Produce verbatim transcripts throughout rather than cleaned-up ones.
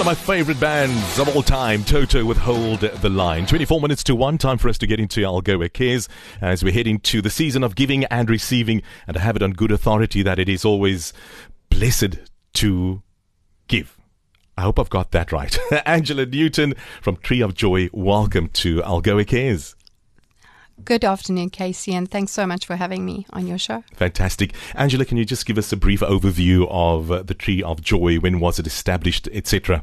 my favorite bands of all time, Toto with Hold the Line. twenty-four minutes to one, time for us to get into Algoa Cares as we head into the season of giving and receiving. And I have it on good authority that it is always blessed to give. I hope I've got that right. Angela Newton from Tree of Joy, welcome to Algoa Cares. Good afternoon, Casey, and thanks so much for having me on your show. Fantastic. Angela, can you just give us a brief overview of uh, the Tree of Joy? When was it established, et cetera?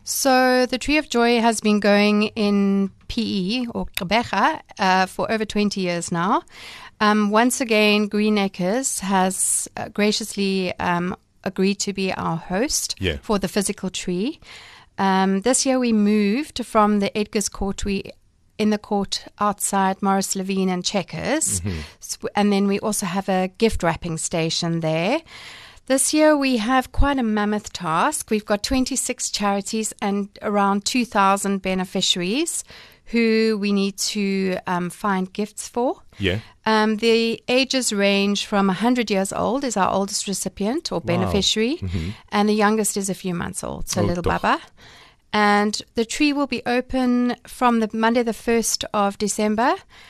So the Tree of Joy has been going in P E, or Gqeberha, uh, for over twenty years now. Um, once again, Green Acres has uh, graciously um, agreed to be our host yeah. for the physical tree. Um, this year we moved from the Edgar's Court. We in the court outside Morris Levine and Checkers. Mm-hmm. So, and then we also have a gift wrapping station there. This year we have quite a mammoth task. We've got twenty-six charities and around two thousand beneficiaries who we need to um, find gifts for. Yeah. Um, the ages range from one hundred years old is our oldest recipient or beneficiary, wow. mm-hmm. and the youngest is a few months old, so oh, little doch. Baba. And the tree will be open from the Monday the first of December,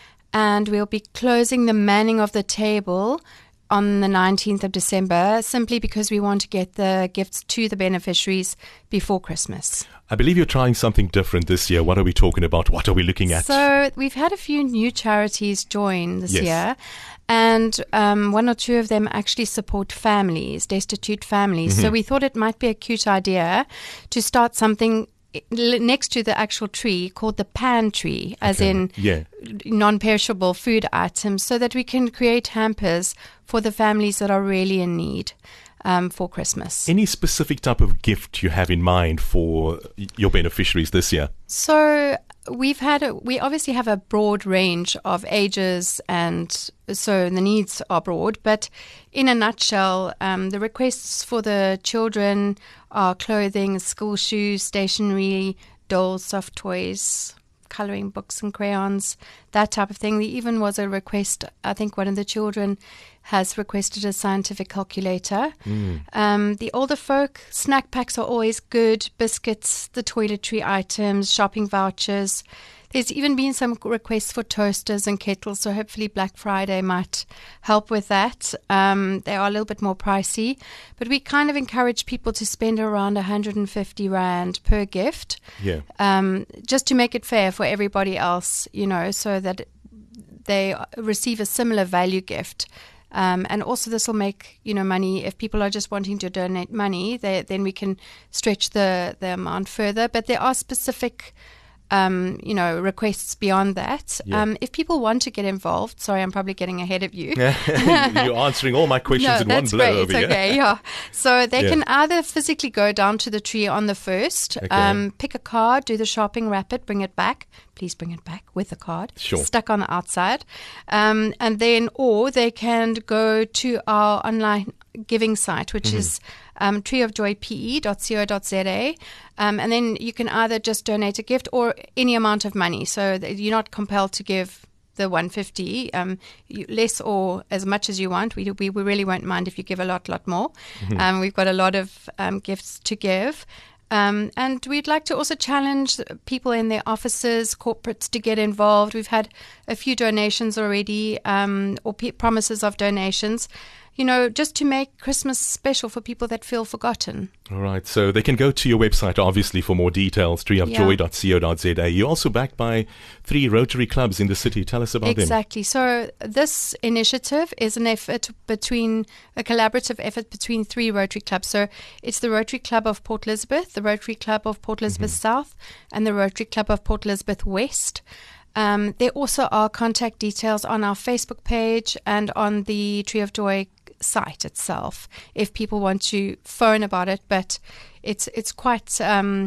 and we'll be closing the manning of the table on the nineteenth of December, simply because we want to get the gifts to the beneficiaries before Christmas. I believe you're trying something different this year. What are we talking about? What are we looking at? So we've had a few new charities join this yes. year, and um, one or two of them actually support families, destitute families. Mm-hmm. So we thought it might be a cute idea to start something next to the actual tree called the pantry, as okay. in yeah. non-perishable food items, so that we can create hampers for the families that are really in need um, for Christmas. Any specific type of gift you have in mind for your beneficiaries this year? So we've had, a, we obviously have a broad range of ages, and so the needs are broad, but in a nutshell, um, the requests for the children are clothing, school shoes, stationery, dolls, soft toys, colouring books and crayons, that type of thing. There even was a request, I think one of the children has requested a scientific calculator. Mm. Um, the older folk, snack packs are always good, biscuits, the toiletry items, shopping vouchers. There's even been some requests for toasters and kettles, so hopefully Black Friday might help with that. Um, they are a little bit more pricey, but we kind of encourage people to spend around one hundred fifty rand per gift, yeah. um, just to make it fair for everybody else, you know, so that they receive a similar value gift. Um, and also this will make, you know, money. If people are just wanting to donate money, they, then we can stretch the, the amount further. But there are specific Um, you know, requests beyond that. Yeah. Um, if people want to get involved, sorry, I'm probably getting ahead of you. You're answering all my questions no, in one that's blow great. over It's here. okay, yeah. So they Yeah. can either physically go down to the tree on the first, Okay. um, pick a card, do the shopping, wrap it, bring it back. Please bring it back with the card. Sure. Stuck on the outside. Um, and then, or they can go to our online giving site, which Mm-hmm. is um, tree of joy p e dot co dot z a. Um, and then you can either just donate a gift or any amount of money. So that you're not compelled to give the one hundred fifty, um, you, less or as much as you want. We, we we really won't mind if you give a lot, lot more. Mm-hmm. Um, we've got a lot of um, gifts to give. Um, and we'd like to also challenge people in their offices, corporates, to get involved. We've had a few donations already, um, or p- promises of donations, you know, just to make Christmas special for people that feel forgotten. All right. So they can go to your website, obviously, for more details, tree of joy dot co dot z a. You're also backed by three Rotary clubs in the city. Tell us about Exactly. So this initiative is an effort between, a collaborative effort between three Rotary clubs. So it's the Rotary Club of Port Elizabeth, the Rotary Club of Port Elizabeth Mm-hmm. South, and the Rotary Club of Port Elizabeth West. Um, there also are contact details on our Facebook page and on the Tree of Joy site itself if people want to phone about it, but it's it's quite um,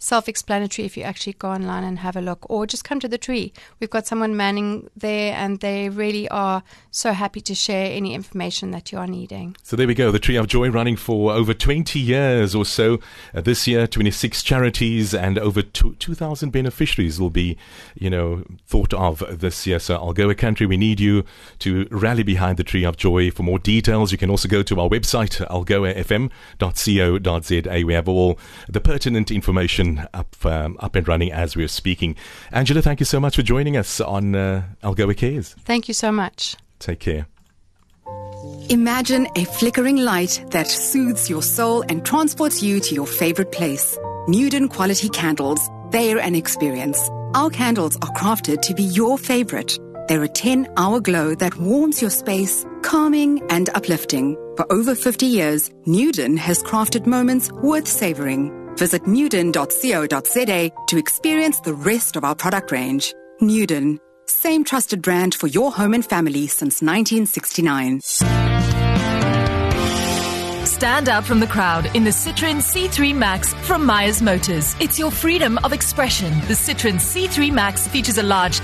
self-explanatory if you actually go online and have a look, or just come to the tree. We've got someone manning there, and they really are so happy to share any information that you are needing. So there we go, the Tree of Joy running for over twenty years or so. Uh, this year, twenty-six charities and over two thousand beneficiaries will be, you know, thought of this year. So Algoa Country, we need you to rally behind the Tree of Joy. For more details, you can also go to our website, algoa f m dot co dot z a. We have all the pertinent information up um, up and running as we're speaking. Angela, thank you so much for joining us on uh, Algoa Cares. Thank you so much. Take care. Imagine a flickering light that soothes your soul and transports you to your favorite place. Newden Quality Candles. They're an experience. Our candles are crafted to be your favorite. They're a ten-hour glow that warms your space, calming and uplifting. For over fifty years, Newden has crafted moments worth savoring. Visit newden dot co dot z a to experience the rest of our product range. Newden, same trusted brand for your home and family since nineteen sixty-nine. Stand out from the crowd in the Citroen C three Max from Myers Motors. It's your freedom of expression. The Citroen C three Max features a large